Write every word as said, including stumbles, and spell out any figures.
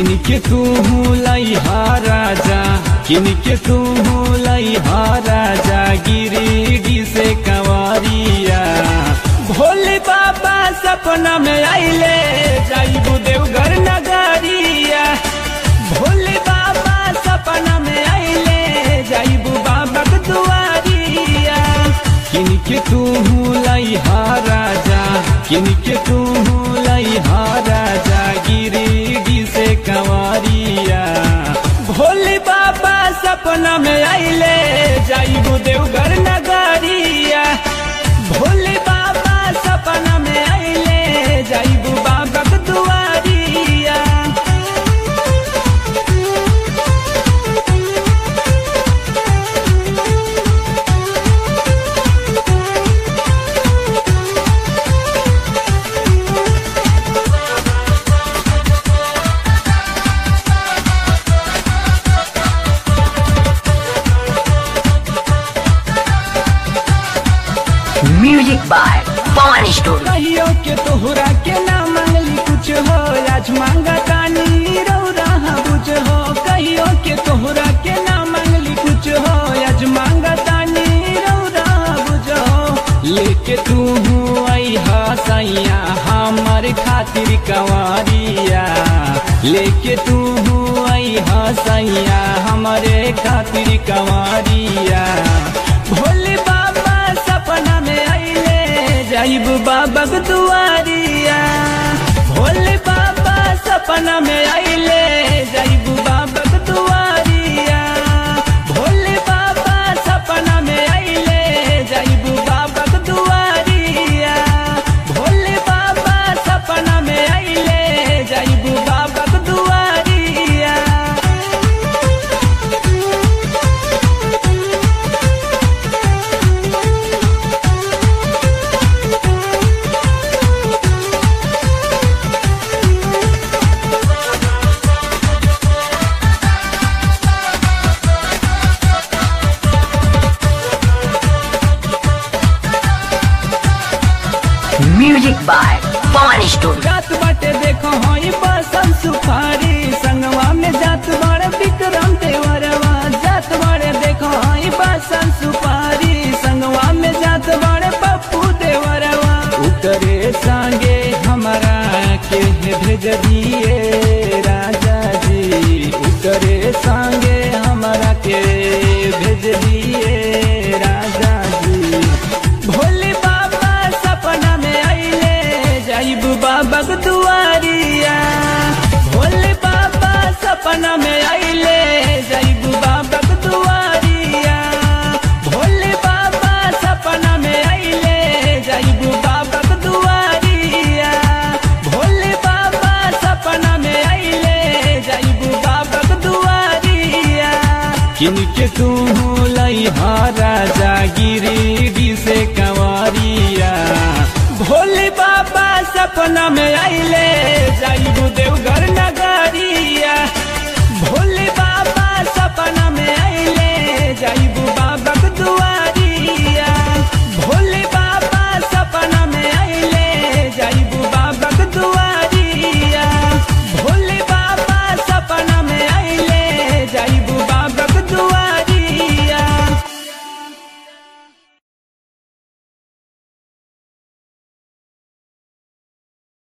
किनके तू लइहा राजा, किनके तू लइहा राजा गिरिडीह से कंवरिया। भोले बाबा सपना में आइले जाइबू देवघर नगरिया। भोले बाबा सपना में आइले जाइबू बाबा के दुआरिया। किनके तू लइहा राजा, किनके तू लइहा राजा गिरिडीह से कंवरिया। भोले बाबा सपना में आइले जाइबू देवघर नगरिया। भोले बाबा सपना में आइले जाइबू बाबा के दुआरिया। Music by Pawan studio. कहियो के तोहरा के ना मांगली कुछ हो, आज मांगा तानी रौरा बुझ हो। कहियो के तोहरा के ना मांगली कुछ हो, आज मांगा तानी रौरा बुझ हो। लेके तू अइहा सैया हमर खातिर कंवरिया। लेके तू अइहा सैया हमरे खातिर कंवरिया। भोले बाबा सपना में आइले जाइबू बाबा के दुआरिया। भोले बाबा सपना में आइले जाइबू बाबा के दुआरिया। भोले बाबा सपना में आइले जाइबू बाबा के दुआरिया। भोले बाबा सपना में आइले जाइबू बाबा के दुआरिया। Music by Pawan studio. जात बाटे देखो हई बसम सुपारी, संगवा में जात बड़े विक्रम देवरवा। जात बड़े देखो हई बसम सुपारी, संगवा में जात बड़े पप्पू देवरवा। उतरे संगे हमारा के भेज दिए राजा जी। उतरे संगे हमारा के भेज दिए राजा जी। भोले बाबा सपना में आइले जाइबू बाबा के दुआरिया। भोले बाबा सपना में आइले जाइबू बाबा के दुआरिया। भोले बाबा सपना में आइले जाइबू बाबा के दुआरिया। भोले बाबा सपना में आइले जाइबू बाबा के दुआरिया। किनके तू लइहा राजा गिरिडीह से कंवरिया। भोले बाबा सपना में आइले जाइबू देवघर